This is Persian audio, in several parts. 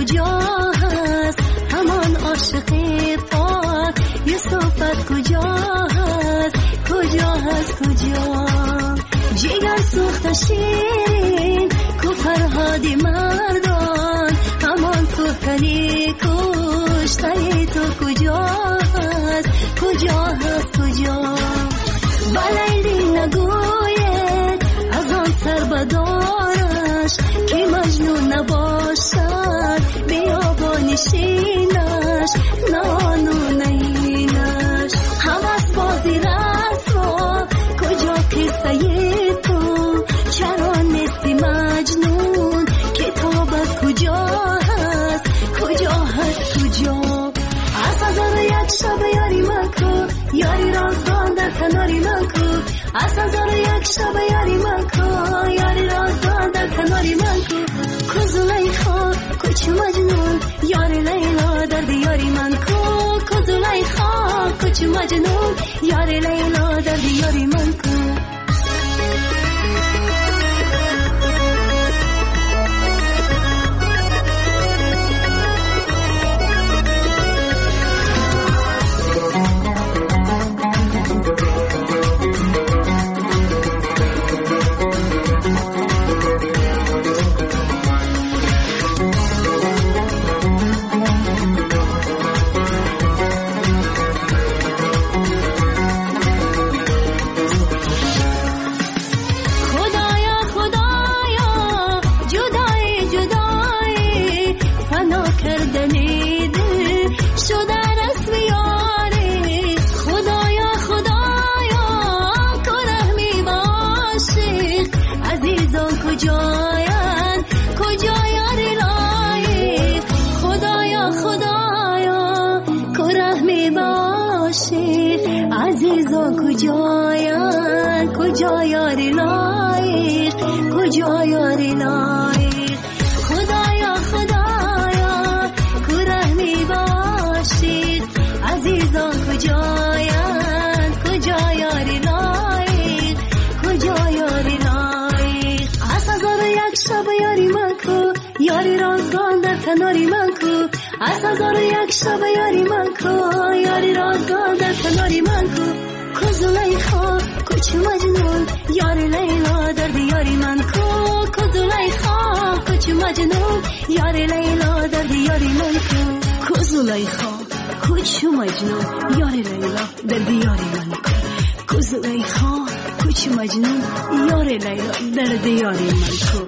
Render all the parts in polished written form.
کجا هست؟ همان عاشق پاک یوسفت کجا هست؟ کجا هست کجا؟ جگر سوخت شیرین کو فرهادی مردان همان سوختنی کشتنی تو کجا هست؟ کجا هست کجا؟ بلیلی نگوید از آن سربدارش که مجنون نباشد بیابانشینش نانو نینش همس بازی رسوا کجا قصه تو چرا نیستی مجنون کتابت کجا هست؟ کجا هست کجا؟ از 1001 شب یاری من کو یاری رازدان در کناری من کو از 1001 شب یاری من کو یاری رازدان در کناری من کو زلیخا کوچ مجنون یاری لیلا در دیاری من کو زلیخا کوچ مجنون یاری لیلا در دیاری من کو کجا یاری لایق کجا یاری لایق خدایا خدایا کو رحمی باشید عزیزان کجایان کجا یاری لایق کجا یاری لایق از 1001 شب یاری من کو یاری رازگان در کناری من کو از 1001 شب یاری من کو یاری رازگان در کناری من کو زلیخا کوچ مجنون یاری لیلا در دیاری من کو زلیخا کوچ مجنون یاری لیلا در دیاری من کو زلیخا کوچ مجنون یاری لیلا در دیاری من کو زلیخا کوچ مجنون یاری لیلا در دیاری من کو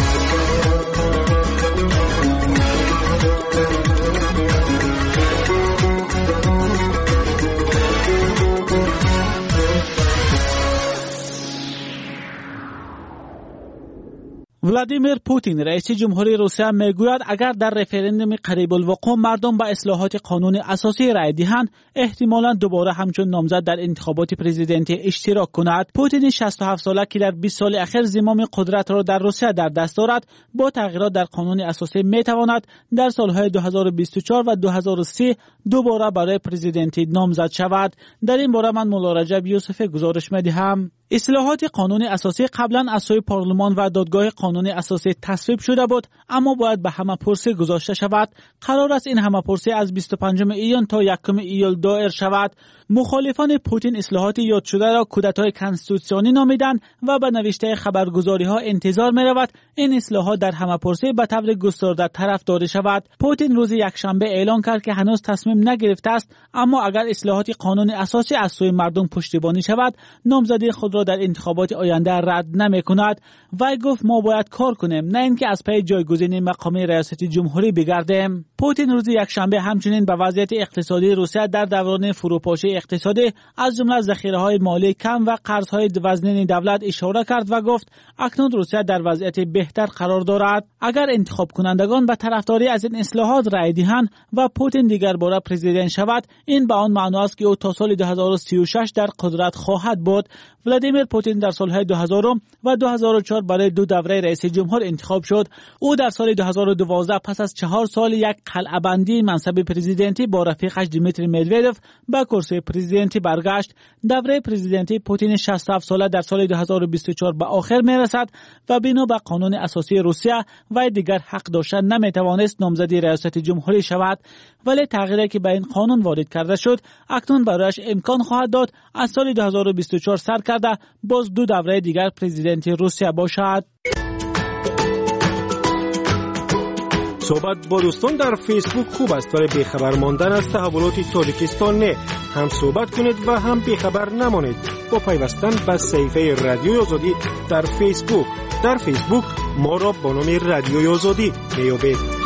ولادیمیر پوتین رئیس جمهوری روسیه میگوید اگر در رفراندوم قریب الوقوع مردم به اصلاحات قانون اساسی رای دهند احتمالاً دوباره همچون نامزد در انتخابات پرزیدنتی اشتراک کند. پوتین 67 ساله که در 20 سال اخیر زمام قدرت را در روسیه در دست دارد با تغییرات در قانون اساسی میتواند در سالهای 2024 و 2030 دوباره برای پرزیدنتی نامزد شود. در این باره من مولا رجب یوسفی گزارش میدهم. اصلاحات قانون اساسی قبلا از سوی پارلمان و دادگاه قانون اساسی تصویب شده بود اما باید به همه‌پرسی گذاشته شود. قرار است این همه‌پرسی از 25 ایون تا 1 ایول دایر شود. مخالفان پوتین اصلاحات یاد شده را کودتای کنستیتوسیونی نامیدند و به نوشته خبرگزاری‌ها انتظار می‌رود این اصلاحات در همه‌پرسی به طور گسترده طرفداری شود. پوتین روز یکشنبه اعلام کرد که هنوز تصمیم نگرفته است اما اگر اصلاحات قانون اساسی از سوی مردم پشتیبانی شود نامزدی خود را در انتخابات آینده رد نمی‌کند. وی گفت ما باید کار کنیم نه اینکه از پی جایگزینی مقام ریاست جمهوری بگردیم. پوتین روز یکشنبه همچنین به وضعیت اقتصادی روسیه در دوران فروپاشی اقتصادی از جمله ذخیره‌های مالی کم و قرض‌های وزنین دولت اشاره کرد و گفت اکنون روسیه در وضعیت بهتر قرار دارد. اگر انتخاب کنندگان به طرفداری از این اصلاحات رای دهند و پوتین دیگر بار پرزیدنت شود این به آن معنی است که او تا سال 2036 در قدرت خواهد بود. ولادیمیر پوتین در سالهای 2000 و 2004 برای 2 دوره رئیس جمهور انتخاب شد. او در سال 2012 پس از 4 سال یک قلعه‌بندی منصب پرزیدنتی با رفیقش دیمیتری مدودف به کرسی پرزیدنتی برگشت. دوره پرزیدنتی پوتین 67 ساله در سال 2024 به آخر میرسد و بنا به قانون اساسی روسیه و دیگر حق داشته نمیتوانست نامزدی ریاست جمهوری شود، ولی تغییری که به این قانون وارد کرده شد اکنون برایش امکان خواهد داد از سال 2024 سر کرده باز 2 دوره دیگر پرزیدنتی روسیه باشد. صحبت با دوستان در فیسبوک خوب است ولی بیخبر ماندن از تحولات تاجیکستان نه. هم صحبت کنید و هم بیخبر نمانید با پیوستن به صفحه رادیوی آزادی در فیسبوک. در فیسبوک ما را با نام رادیوی آزادی میابید.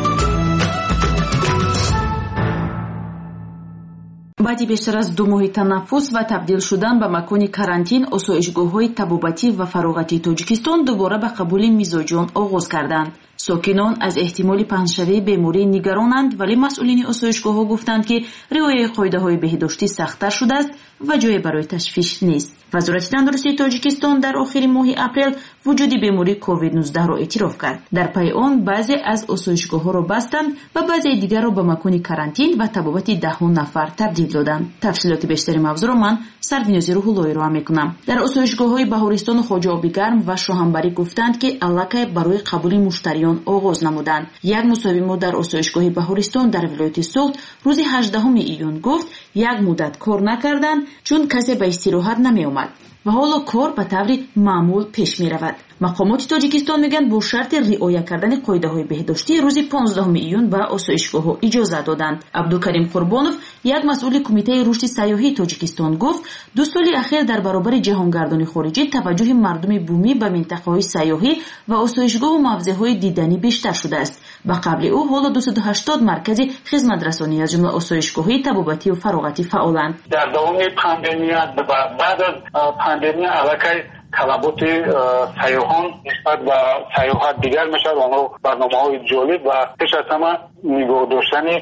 баъди бештар аз 2 моҳи танаффус ва табдил шудан ба макони карантин, осоишгоҳҳои табобатӣ ва фароғатии Тоҷикистон дубора ба қабули мизоҷон оғоз карданд. сокинон аз эҳтимоли паҳншавии беморӣ нигаронанд, вале масъулини осоишгоҳҳо гуфтанд, ки риояи қоидаҳои беҳдоштӣ сахттар шудааст ва ҷое барои ташвиш нест. вазорати тандурустии Тоҷикистон дар охири моҳи апрел вуҷуди бемории COVID-19-ро эътироф кард. дар пайи он баъзе аз осоишгоҳҳоро бастанд ва баъзеи дигарро ба макони карантин ва табобати 10 нафар табдил доданд. тафсилоти бештари мавзӯъро ман Сарвинози Рӯҳуллоиро ҳам мекунам. дар осоишгоҳҳои Баҳористону Хоҷа Обигарм ва Шоҳанбарӣ гуфтанд, ки аллакай барои қабули муштариён оғоз намуданд. як мусовимо дар осоишгоҳи Баҳористон дар вилояти Суғд рӯзи 18 июн гуфт, як муддат кор накарданд, чун касе ба истироҳат намеомад ва ҳоло кор ба таври маъмул пеш меравад. мақомоти Тоҷикистон мегӯянд бо шарти риоя кардани қоидаҳои беҳдоштӣ рӯзи 15 июн ба осоишгоҳҳо иҷозат доданд. Абдукарим Қурбонов, як масъули кумитаи рушди сайёҳии Тоҷикистон гуфт, 2 соли ахир дар баробари ҷаҳонгардони хориҷӣ таваҷҷӯҳи мардуми бумӣ ба минтақаҳои сайёҳӣ ва осоишгоҳу мавзеъҳои диданӣ бештар шудааст. ба қабли ӯ ҳоло 280 маркази хизматрасонӣ аз ҷумла осоишгоҳҳои табобатию фароғатӣ фаъоланд. дар давоми пандемия ва баъд аз пандемия аллакай талаботи сайёҳон нисбат ба сайёҳат дигар мешавад. онҳо барномаҳои ҷолиб ва пеш аз ҳама нигоҳ доштани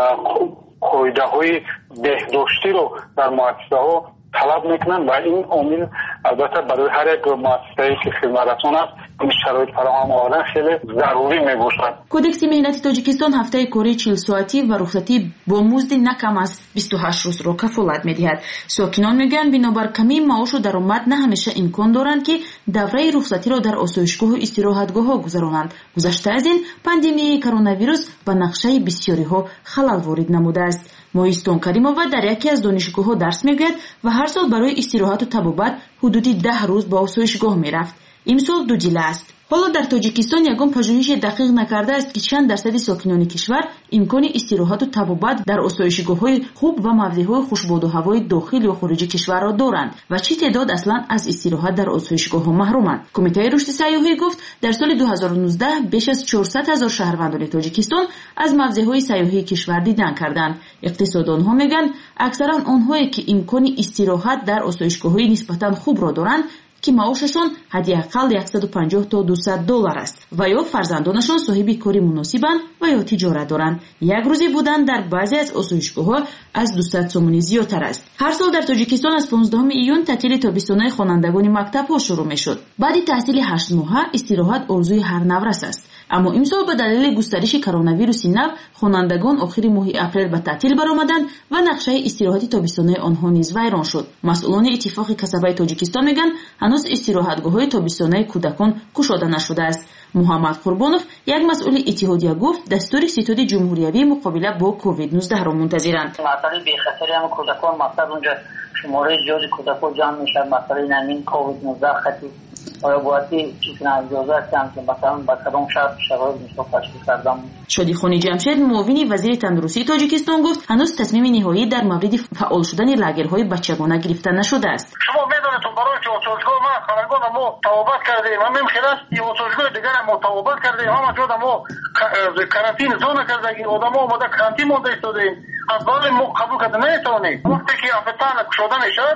қоидаҳои беҳдоштиро дар муассисаҳо талаб мекунанд ва ин омил албатта барои ҳар як муассисае ки хизматрасон аст ин шароит фароҳам овардан хеле зарурӣ мебошад. кодекси меҳнати Тоҷикистон ҳафтаи кории 40 соатӣ ва рухсатӣ бо музди на кам аз 28 рӯзро кафолат медиҳад. сокинон мегӯянд бинобар камии маошу даромад на ҳамеша имкон доранд, ки давраи рухсатиро дар осоишгоҳу истироҳатгоҳҳо гузаронанд. гузашта аз ин пандемияи коронавирус ба нақшаи бисёриҳо халал ворид намудааст. моҳистон Каримова дар яке аз донишгоҳҳо дарс мегӯяд ва ҳар сол барои истироҳату табобат ҳудуди 10 рӯз ба осоишгоҳ мерафт. имсол дудила аст. ҳоло дар Тоҷикистон ягон пажӯҳише дақиқ накардааст, ки чанд дарсади сокинони кишвар имкони истироҳату табобат дар осоишгоҳҳои хуб ва мавзеъҳои хушбоду ҳавои дохил ё хориҷи кишварро доранд ва чӣ теъдод аслан аз истироҳат дар осоишгоҳҳо маҳруманд. кумитаи рушди сайёҳӣ гуфт, дар соли 2019 беш аз 400 000 шаҳрвандони Тоҷикистон аз мавзеъҳои сайёҳии кишвар дидан карданд. иқтисоддонҳо мегӯянд, аксаран онҳое ки имкони истироҳат дар осоишгоҳҳои нисбатан хубро доранд, ки маошашон ҳадиаққал $150 то $200 аст ва ё фарзандонашон соҳиби кори муносибанд ва ё тиҷорат доранд. як рӯзи будан дар баъзе аз осоишгоҳҳо аз 200 сомонӣ зиёдтар аст. ҳар сол дар Тоҷикистон аз 15 июн таътили тобистонаи хонандагони мактабҳо шурӯъ мешуд. баъди таҳсили 8 моҳа истироҳат орзуи ҳар наврас аст. аммо имсол ба далели густариши коронавируси нав хонандагон охири моҳи апрел ба таътил баромаданд ва нақшаи истироҳати тобистонаи онҳо низ вайрон шуд. масъулони иттифоқи касабаи Тоҷикистон мегӯянд, ҳанӯз истироҳатгоҳҳои тобистонаи кӯдакон кушода нашудааст. муҳаммад Қурбонов, як масъули иттиҳодия гуфт, дастури ситоди ҷумҳуриявии муқобила бо COVID-19-ро мунтазиранд. масъалаи бехатари ҳам кӯдакон мақсад унҷа шумораи зиёди кӯдакон ҷамъ мешавад. масъалаи намин COVID-19 хати آیا باید چیزی اجازه هستم که مثلا با کدام شرایط میشه تشخیص کردم. شادیخانی جمشید معاون وزیر تندرستی تاجیکستان گفت هنوز تصمیم نهایی در مورد فعال شدن لاگرهای بچگانه گرفته نشده است. شما میدونید برای که اتوبوسگاه ما خانگان ما توابت کردیم، همین خلاص این اتوبوسگاه دیگر ما توابت کردیم، همه جا ما کارانتین زون کردیم، آدما اومده کارانتین مونده ایستادیم. از بالا ما قبول کرده نمیتونیم. وقتی که افتان کشوده میشد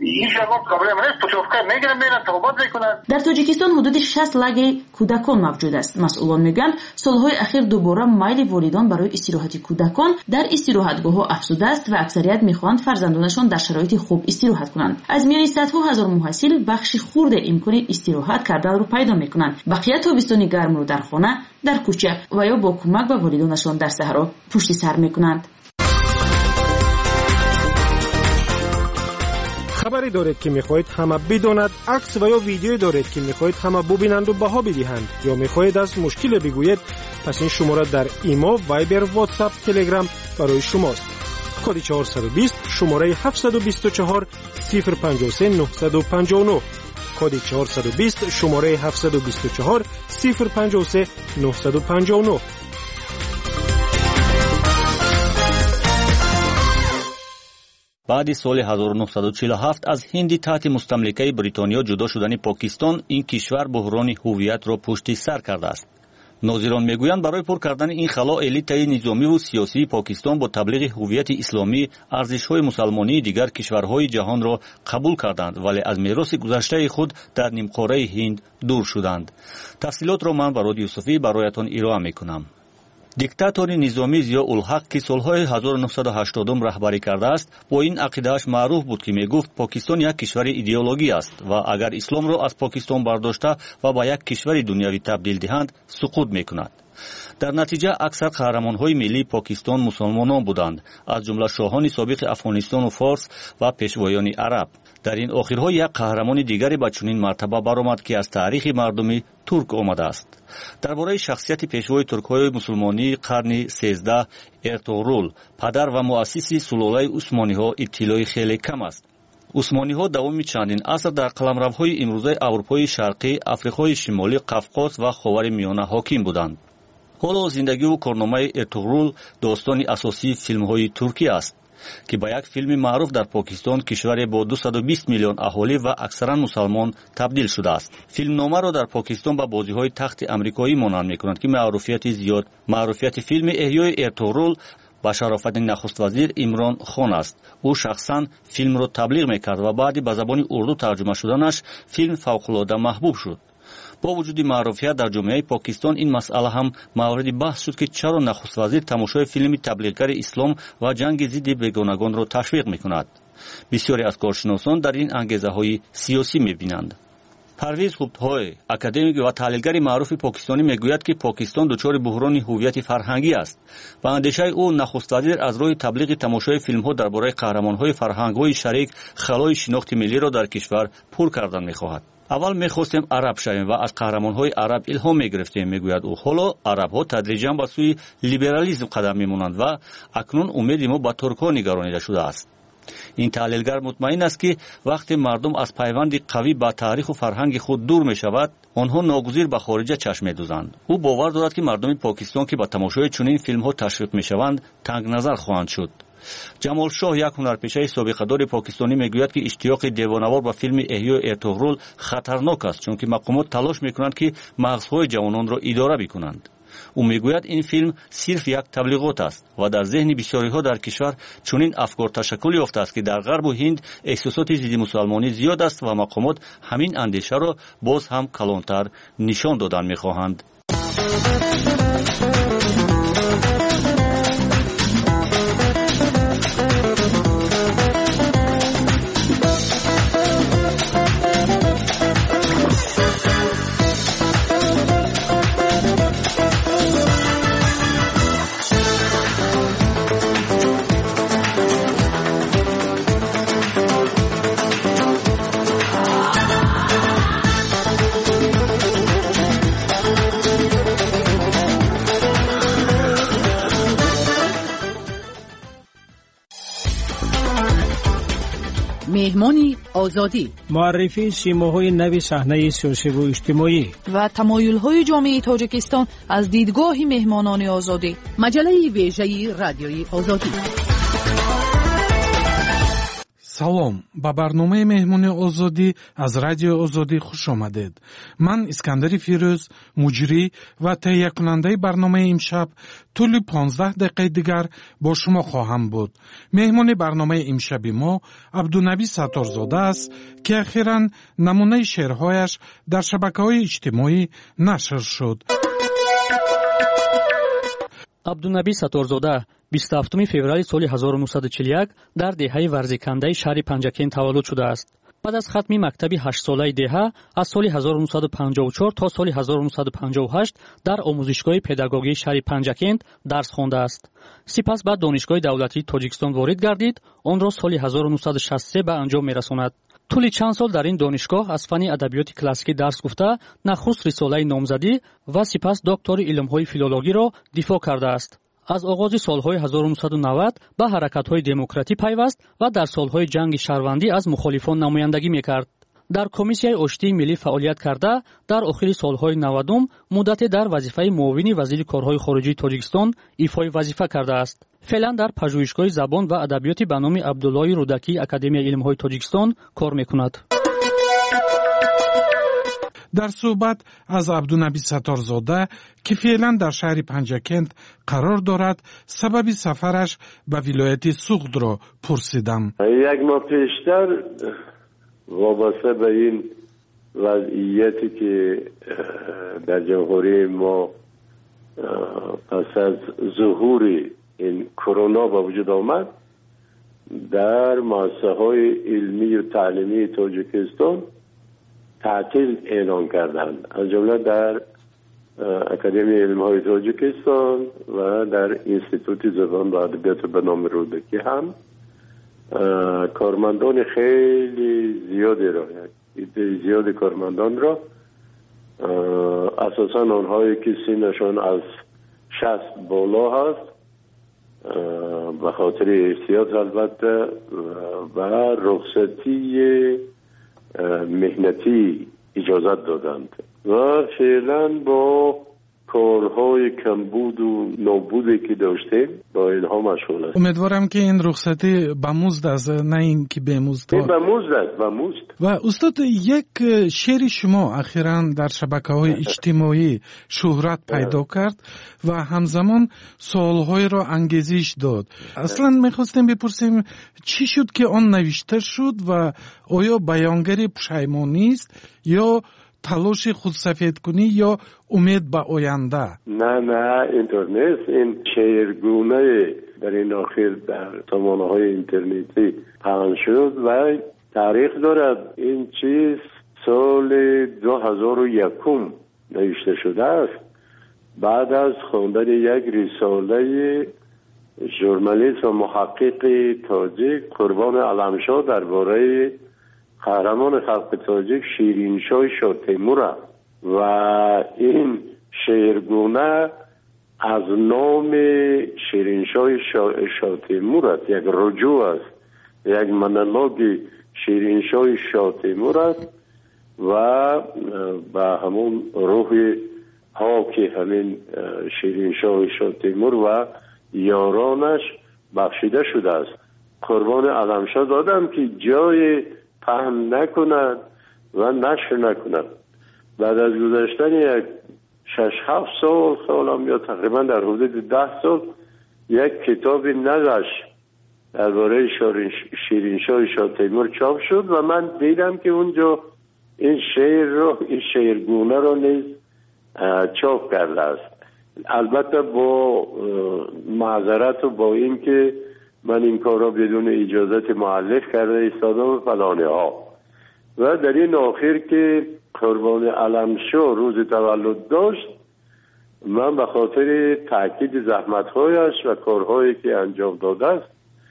این شما پروبلم نیست، پوچوفکا میگیرن میرن توبات میکنن. در تاجیکستان حدود 60 لاگر کودکان موجود است. مسئولان میگن سالهای اخیر دوباره مایل والدان برای استراحت کودکان در استراحتگاه‌ها افزوده است و اکثریت میخواهند فرزندانشان در شرایط خوب استراحت کنند. از میان صدها هزار محصل بخش خرد امکان استراحت کردن رو پیدا میکنند. بقیه تابستان گرم رو در خانه، در کوچه و یا با کمک به والدانشان در صحرا پشت سر میکنند. خبری دارید که میخواهید همه بداند، عکس و یا ویدیویی دارید که میخواهید همه ببینند و بها بدهند، یا میخواهید از مشکل بگویید، پس این شماره در ایما، وایبر، واتساپ، تلگرام برای شماست. کد 420 شماره 724 053 959. کد 420 شماره 724 053 959. بعد سال 1947 از هند تحت مستملکه بریتانیا جدا شدن پاکستان، این کشور بحران هویت را پشت سر کرده است. ناظران میگویند برای پر کردن این خلا الیت نظامی و سیاسی پاکستان با تبلیغ هویت اسلامی ارزش‌های مسلمانی دیگر کشورهای جهان را قبول کردند، ولی از میراث گذشته خود در نیمقاره هند دور شدند. تفصیلات را من برای یوسفی برایتان ارائه میکنم. دیکتاتور نظامی ضیاءالحق که سالهای 1980 رهبری کرده است، با این عقیده‌اش معروف بود که میگفت پاکستان یک کشور ایدئولوژی است و اگر اسلام را از پاکستان برداشته و به یک کشور دنیوی تبدیل دهند سقوط میکند. در نتیجه اکثر قهرمان‌های ملی پاکستان مسلمانان بودند، از جمله شاهان سابق افغانستان و فارس و پیشوایان عرب. در این آخرها یک قهرمان دیگری به چنین مرتبه برآمد که از تاریخ مردمی ترک آمده است. درباره شخصیت پیشوای ترک‌های مسلمانی قرن 13 ارطغرل، پدر و مؤسس سلاله عثمانی‌ها، اطلاعی خیلی کم است. عثمانی‌ها دوام چندین عصر در قلمروهای امروزه اروپای شرقی، افریقای شمالی، قفقاز و خاور میانه حاکم بودند. حالا زندگی و کارنامه ارطغرل داستان اساسی فیلم‌های ترکی است که با یک فیلم معروف در پاکستان، کشوری با 220 میلیون اهالی و اکثرا مسلمان، تبدیل شده است. فیلمنامه را در پاکستان با بازی‌های تخت آمریکایی مانند می‌کنند که معروفیت زیاد. معروفیت فیلم احیای ارطغرل با شرافت نخست وزیر عمران خان است. او شخصا فیلم را تبلیغ می‌کرد و بعد به زبان اردو ترجمه شدنش فیلم فوق‌العاده محبوب شد. با وجود معروفیت در جامعه پاکستان، این مسئله هم مورد بحث شد که چرا نخست وزیر تماشای فیلم تبلیغگر اسلام و جنگ ضد بیگانگان را تشویق می‌کند. بسیاری از کارشناسان در این انگیزه‌های سیاسی می‌بینند. پرویز خوب‌های اکادمیک و تحلیلگر معروف پاکستانی میگوید که پاکستان دچار بحران هویت فرهنگی است و اندیشه او نخست وزیر از راه تبلیغ تماشای فیلم‌ها درباره قهرمان‌های فرهنگ‌های شریک خلای شناخت ملی را در کشور پر کردن می‌خواهد. اول می‌خواستیم عرب شویم و از قهرمان‌های عرب الهام می‌گرفتیم، میگوید او. حالا عرب‌ها تدریجاً به سوی لیبرالیسم قدم می‌مونند و اکنون امید ما به ترک‌ها نگرانیده شده است. این تحلیلگر مطمئن است که وقتی مردم از پیوند قوی با تاریخ و فرهنگ خود دور می‌شود، آنها ناگزیر به خارج چشم می‌دوزند. او باور دارد که مردم پاکستان که با تماشای چنین فیلم‌ها تشویق می‌شوند، تنگ نظر خواهند شد. جمال شاه، یک هنرپیشه سابقه‌دار پاکستانی، میگوید که اشتیاق دیوانه‌وار به فیلم احیای ارطغرل خطرناک است، چون که مقامات تلاش می‌کنند که مغزهای جوانان را اداره بکنند. او میگوید این فیلم صرف یک تبلیغات است و در ذهن بسیاری‌ها در کشور چنین افکار تشکل یافته است که در غرب و هند احساسات ضد مسلمانی زیاد است و مقامات همین اندیشه را باز هم کلانتر نشان دادن می‌خواهند. مهمانی آزادی، معرفی سیماهای نوی صحنه سیاسی و اجتماعی و تمایل‌های جامعه تاجیکستان از دیدگاه مهمانان آزادی. مجله ویژه رادیوی آزادی. салом, ба барномаи меҳмони озодӣ аз радиои озодӣ хуш омадед. ман Искандари Фирӯз, муҷрӣ ва таҳиякунандаи барномаи имшаб тӯли 15 дақиқаи дигар бо шумо хоҳам буд. меҳмони барномаи имшаби мо Абдунаби Сатторзода аст, ки ахиран намунаи шеърҳояш дар шабакаҳои иҷтимоӣ нашр шуд. абдунаби Сатторзода 27 феврали соли 1941 дар деҳаи варзикандаи шаҳри Панҷакент таваллуд шудааст. баъд аз хатми мактаби 8-солаи деҳа аз соли 1954 то соли 1958 дар омӯзишгоҳи педагогии шаҳри Панҷакент дарс хондааст. сипас ба донишгоҳи давлатии Тоҷикистон ворид гардид, онро соли 1963 ба анҷом мерасонад. тӯли чанд сол дар ин донишгоҳ аз фанни адабиёти классикӣ дарс гуфта, нахуст рисолаи номзадӣ ва сипас доктори илмҳои филологиро дифоъ кардааст. аз оғози солҳои 1990 ба ҳаракатҳои демократӣ пайваст ва дар солҳои ҷанги шаҳрвандӣ аз мухолифон намояндагӣ мекард. дар комиссияи оштии миллӣ фаъолият карда, дар охири солҳои 90 муддате дар вазифаи муовини вазири корҳои хориҷии Тоҷикистон ифои вазифа кардааст. феълан дар пажӯҳишгоҳи забон ва адабиёти ба номи Абдуллои Рудакии Академияи илмҳои Тоҷикистон кор мекунад. дар суҳбат аз Абдунаби Сатторзода, ки феълан дар шаҳри Панҷакент қарор дорад, сабаби сафараш ба вилояти Суғдро пурсидам. як моҳ пештар вобаста ба ин вазъияте ки дар ҷамҳурии мо пас аз зуҳури ин корона ба вуҷуд омад, дар муассисаҳои илмию таълимии Тоҷикистон تعطیل اعلان کردند، از جمله در اکادمی علم‌های تاجیکستان و در انستیتوت زبان و ادبیات به نام رودکی هم کارمندان خیلی زیادی را، زیاد کارمندان را، اساساً آنهایی که سنشان از 60 بالا هست، به خاطر احتیاط البته و رخصتی مهنتی اجازت دادند و فعلا با کارهای کمبود و نابودی که داشتیم با اینها مشغول است. امیدوارم که این رخصتی به مزد است، نه این که به مزد. به مزد است، به مزد. و استاد، یک شعر شما اخیراً در شبکه‌های اجتماعی شهرت پیدا کرد و همزمان سوال‌های را انگیزش داد. اصلاً می‌خواستیم بپرسیم چی شد که آن نوشته شد و آیا بیانگری پشیمانی است یا تلاش خودسفید کنی یا امید به آینده؟ نه اینطور نیست. این شعرگونه در این آخر در سامانه‌های اینترنتی پخش شد و تاریخ دارد. این چیز سال 2001 نوشته شده است، بعد از خواندن یک رساله ژورنالیست و محقق تاجیک قربان علمشاه درباره قهرمان خلق تاجیک شیرینشاه شاه تیمور و این شعرگونه از نام شیرینشاه شاه تیمور است، یک رجوع است، یک مونولوگ شیرینشاه شاه تیمور است و به همون روح حاکی همین شیرینشاه شاه تیمور و یارانش بخشیده شده است. قربان علمشاه دادم که جای پهن نکنند و نشر نکنند. بعد از گذشتن یک 6-7 سال یا تقریبا در حدود 10 سال یک کتاب نگشت درباره شیرینشاه شاه تیمور چاپ شد و من دیدم که اونجا این شعرگونه رو نیز چاپ کرده است. البته با معذرت و با این که من این کار را بدون اجازت مؤلف کرده ایستادم و فلانه ها. و در این آخر که قربان علمشاه روز تولد داشت، من به خاطر تاکید زحمت‌هایش و کارهایی که انجام داده است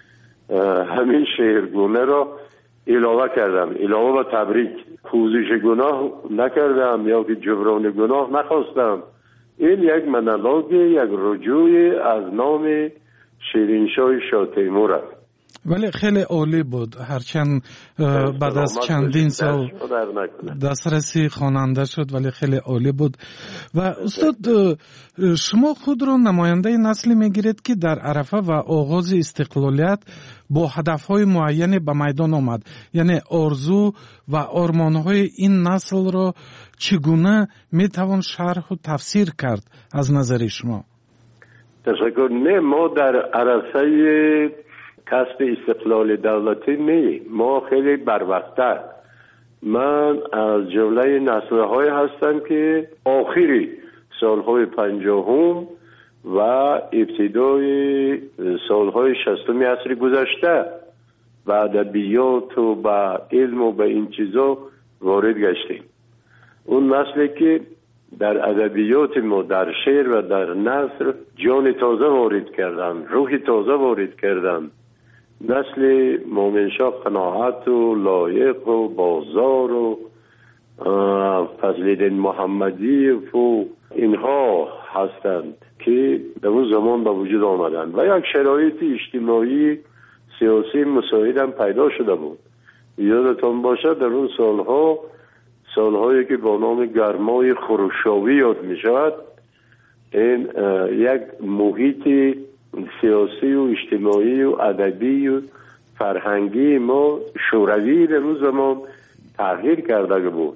همین شعرگونه را علاوه کردم، علاوه و تبریک. پوزش گناه نکردم یا که جبران گناه نخواستم. این یک مونولوگ، یک رجوع از نام شیرینشاه شاه تیمور است. ولی خیلی عالی بود، هرچند بعد از چندین سال دسترسی خواننده شد ولی خیلی عالی بود. و استاد شما خود را نماینده نسلی میگیرید که در عرفه و آغاز استقلالیت با هدفهای معینی به میدان آمد، یعنی آرزو و آرمانهای این نسل را چگونه میتوان شرح و تفسیر کرد از نظر شما؟ تشکر. نه، ما در عرصه کسب استقلال دولتی نه، ما خیلی بروقت‌تر. من از جمله نسل‌های هستم که آخری سالهای 50 و ابتدای سالهای 60 عصر گذشته به ادبیات و به علم و به این چیزا وارد گشتیم. اون نسلی که در ادبیات ما، در شعر و در نثر جان تازه وارد کردن، روح تازه وارد کردن. نسل مومنشاه قناعت و لایق و بازار و فضل‌الدین محمدی و اینها هستند که در اون زمان به وجود آمدن و یک شرایط اجتماعی سیاسی مساعد هم پیدا شده بود. یادتان باشد در اون سالهایی که با نام گرمای خروشاوی یاد می شود، این یک محیط سیاسی و اجتماعی و ادبی و فرهنگی ما شوروی در اون زمان تغییر کرده بود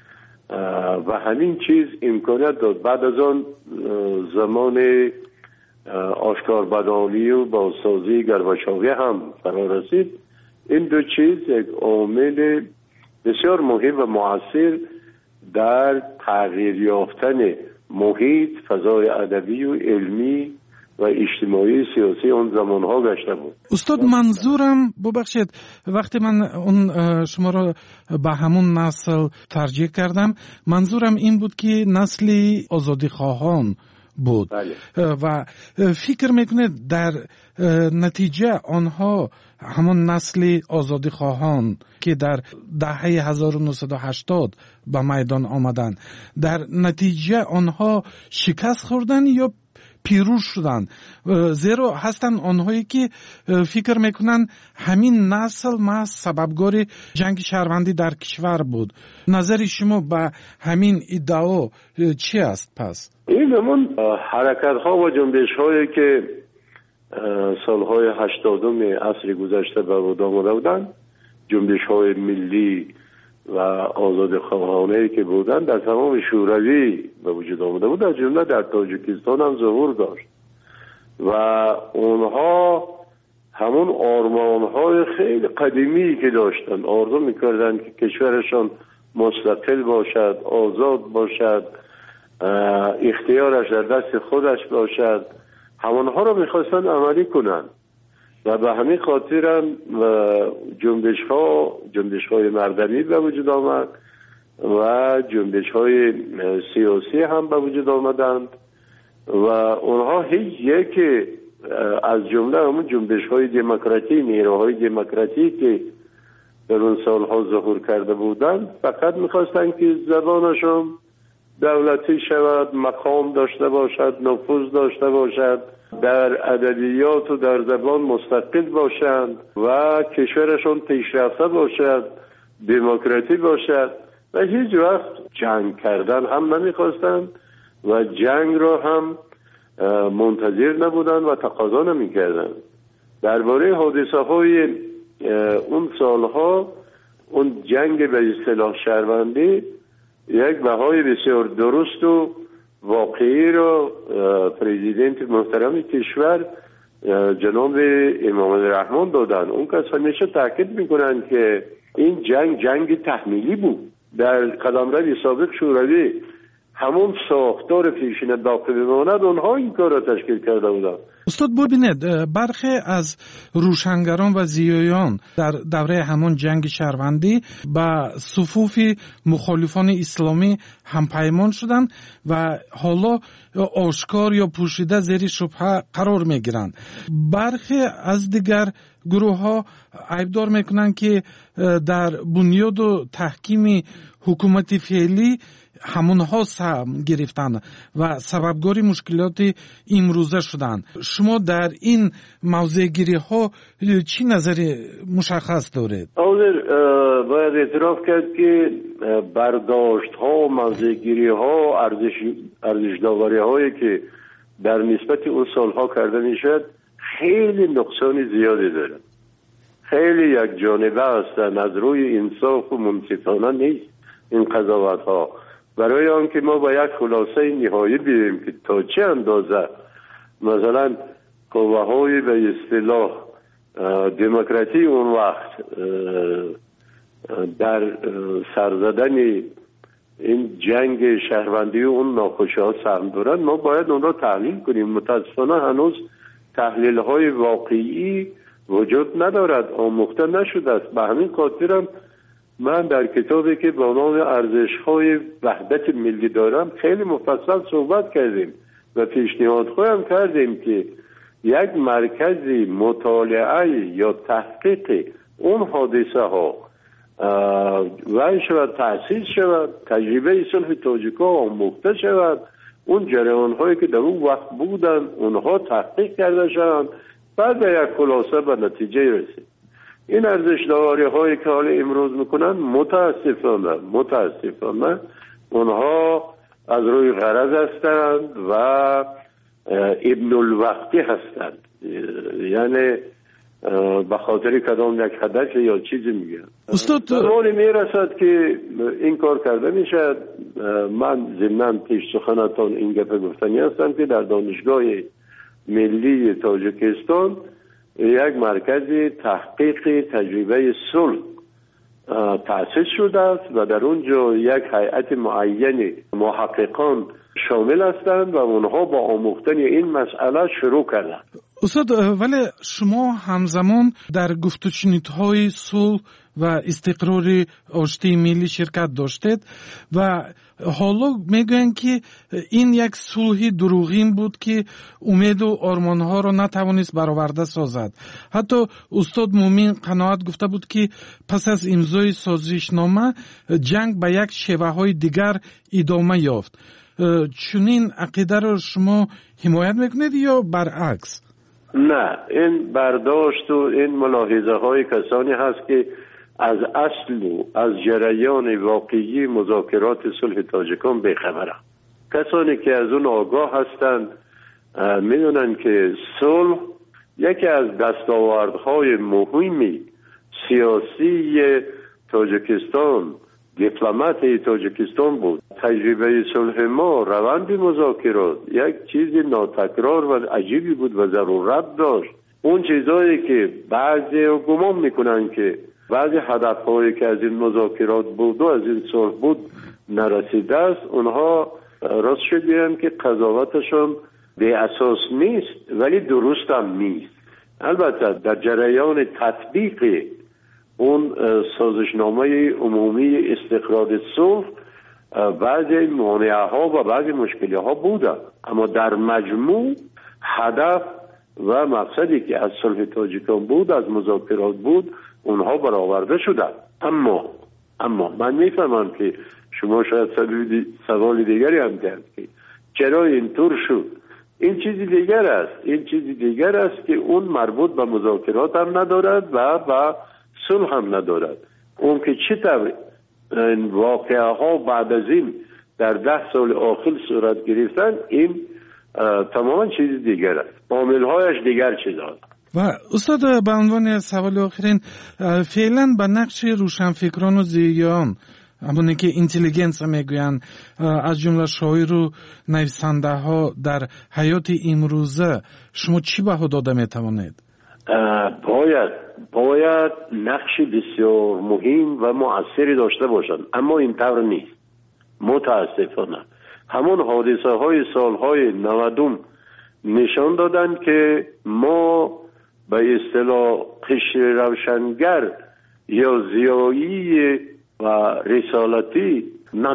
و همین چیز امکانیت داد. بعد از آن زمان آشکار بدانی و بازسازی گرباچوی هم فرا رسید. این دو چیز یک عامل بسیار مهم و مؤثر در تغییر یافتن محیط، فضای ادبی و علمی و اجتماعی سیاسی اون زمانها گشته بود. استاد منظورم ببخشید وقتی من اون شما را به همون نسل ترجیح کردم، منظورم این بود که نسلی آزادی خواهان بود. بله. و فکر میکنه در نتیجه آنها همون نسل آزادی خواهان که در دهه 1980 به میدان آمدن، در نتیجه آنها شکست خوردن یا پیروز شدن؟ زیرا هستن آنهایی که فکر میکنن همین نسل ما سببگار جنگ شهروندی در کشور بود. نظر شما به همین ادعا چی است پس؟ این همون حرکت ها و جنبش هایی که سالهای 80 عصر گذشته به وجود آمده بودند، جنبش های ملی و آزاد خواهانه که بودند در تمام شوروی به وجود آمده بود، از جمله در تاجیکستان هم ظهور داشت و اونها همون آرمانهای خیلی قدیمی که داشتن، آرزو میکردن که کشورشان مستقل باشد، آزاد باشد، اختیارش در دست خودش باشد، همونها رو میخواستن عملی کنن و به همین خاطر هم جنبش های مردمی به وجود آمد و جنبش های سیاسی هم به وجود آمدند و اونها هیچ یک از جمله همون جنبش های دموکراتی، نیروهای دموکراتی که در اون سالها ظهور کرده بودند فقط میخواستن که زبانشون دولتی شود، مقام داشته باشد، نفوذ داشته باشد، در ادبیات و در زبان مستقل باشند و کشورشون پیشرفته باشد، دموکراتی باشد و هیچ وقت جنگ کردن هم نمیخواستند و جنگ را هم منتظر نبودند و تقاضا نمیکردند. درباره حادثه های اون سالها، اون جنگ به اصطلاح شهروندی یک بهای بسیار درست و واقعی را پرزیدنت محترم کشور جناب امام الرحمن دادن. اون کس همیشه تاکید میکنن که این جنگ تحمیلی بود. در قلمرو سابق شوروی همون ساختار پیشین باقی بماند، اونها این کار را تشکیل کرده بودن. استاد ببینید برخی از روشنگران و زیایان در دوره همون جنگ شهروندی با صفوف مخالفان اسلامی همپیمان شدند و حالا آشکار یا پوشیده زیر شبهه قرار میگیرند. برخی از دیگر گروه ها عیبدار میکنند که در بنیاد و تحکیم حکومت فعلی همونها سهم گرفتن و سببگار مشکلات امروزه شدن. شما در این موضوع گیری ها چی نظر مشخص دارید؟ باید اعتراف کرد که برداشت ها، موضوع گیری ها، ارزش داوری هایی که در نسبت اون سالها کرده میشد خیلی نقصان زیادی دارد، خیلی یک جانبه هستند، از روی انصاف و منصفانه نیست این قضاوت ها. برای آنکه ما با یک خلاصه نهایی بیاییم که تا چه اندازه مثلا قوه های به اصطلاح دموکراسی اون وقت در سرزدن این جنگ شهروندی و اون ناخوشی ها سهم دارن، ما باید اون را تحلیل کنیم. متاسفانه هنوز تحلیل های واقعی وجود ندارد، آموخته نشده است. به همین خاطرم من در کتابی که با نام ارزش های وحدت ملی دارم خیلی مفصل صحبت کردیم و پیشنهاد خواهم کردیم که یک مرکزی مطالعه یا تحقیق اون حادثه ها وای شود، تأسیس شود، تجربه صلح تاجیک‌ها آموخته شود، اون جریان هایی که در اون وقت بودن اونها تحقیق کرده شوند، بعد به یک خلاصه به نتیجه رسید. این ارزش داوری هایی که حالا امروز میکنن متاسفانه اونها از روی غرض هستند و ابن الوقتی هستند، یعنی به خاطر کدام یک هدف یا چیزی میگن. استاد زمانی میرسد که این کار کرده میشد. من ضمناً پیش سخنتان این گپ گفتنی هستم که در دانشگاه ملی تاجیکستان یک مرکز تحقیق تجربه صلح تأسیس شده است و در اونجا یک هیئت معین محققان شامل هستند و اونها با آموختن این مسئله شروع کردند. استاد، ولی شما همزمان در گفت و شنیدهای صلح و استقرار آشتی ملی شرکت داشتید و حالا میگوین که این یک صلح دروغین بود که امید و آرمانها را نتوانست برآورده سازد. حتی استاد مومین قناعت گفته بود که پس از امضای سازشنامه جنگ به یک شیوه های دیگر ادامه یافت. چنین عقیده را شما حمایت میکنید یا برعکس؟ نه، این برداشت و این ملاحظه های کسانی هست که از اصل و از جریان واقعی مذاکرات صلح تاجیکان بیخبرند. کسانی که از اون آگاه هستند میدونن که صلح یکی از دستاوردهای مهمی سیاسی تاجیکستان، دیپلمات تاجیکستان بود. تجربه صلح ما، روند مذاکرات یک چیز ناتکرار و عجیبی بود و ضرورت داشت. اون چیزایی که بعضی گمان میکنن که بعضی هدفهایی که از این مذاکرات بود و از این صلح بود نرسیده است، اونها راست شدیم که قضاوتشون به اساس نیست ولی درست هم نیست. البته در جریان تطبیق اون سازشنامه عمومی استقرار صلح بعضی مانعه ها و بعضی مشکلی ها بوده، اما در مجموع هدف و مقصدی که از صلح تاجیکان بود، از مذاکرات بود، اونها برآورده شده. اما من میفهمم که شما شاید سوال دیگری هم کرد که چرا اینطور شد. این چیزی دیگر است که اون مربوط به مذاکرات هم ندارد و به صلح هم ندارد. اون که چطور این واقعه ها بعد از این در 10 سال آخر صورت گرفتن، این تماما چیز دیگر است، عامل‌هایش دیگر چیز است. و استاد، به عنوان سوال آخرین، فعلا به نقش روشنفکران و زیان، همونی که اینتلیجنس میگوین، از جمله شاعر و نویسنده ها در حیات امروزه، شما چی بها داده میتوانید؟ باید نقش بسیار مهم و مؤثری داشته باشند، اما این طور نیست. متاسفانه همون حادثه های سالهای 90 نشان دادن که ما به اصطلاح قشر روشنگر یا زیایی و رسالتی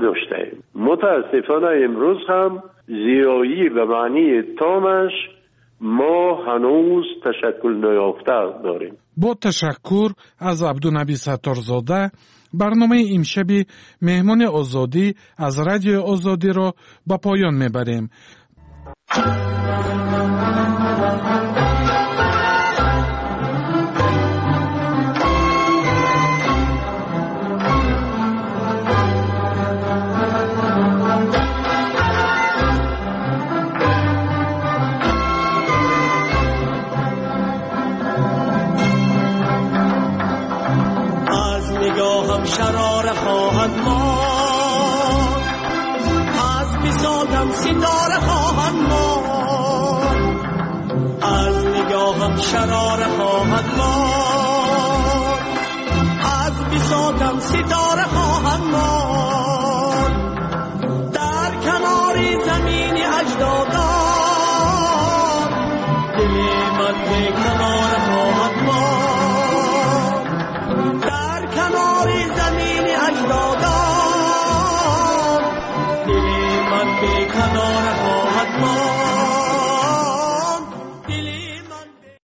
نداشتیم. متاسفانه امروز هم زیایی به معنی تامش ما هنوز تشکل نیافته داریم. با تشکر از عبدالنبی ستارزاده، برنامه امشب مهمان آزادی از رادیو آزادی را به پایان میبریم. نگاهم شراره خواهد ماند، از بساطم ستاره خواهد ماند، از نگاهم شراره خواهد ماند، از بساطم ستاره خواهد ماند، در کنار زمین اجدادان دل من به کنار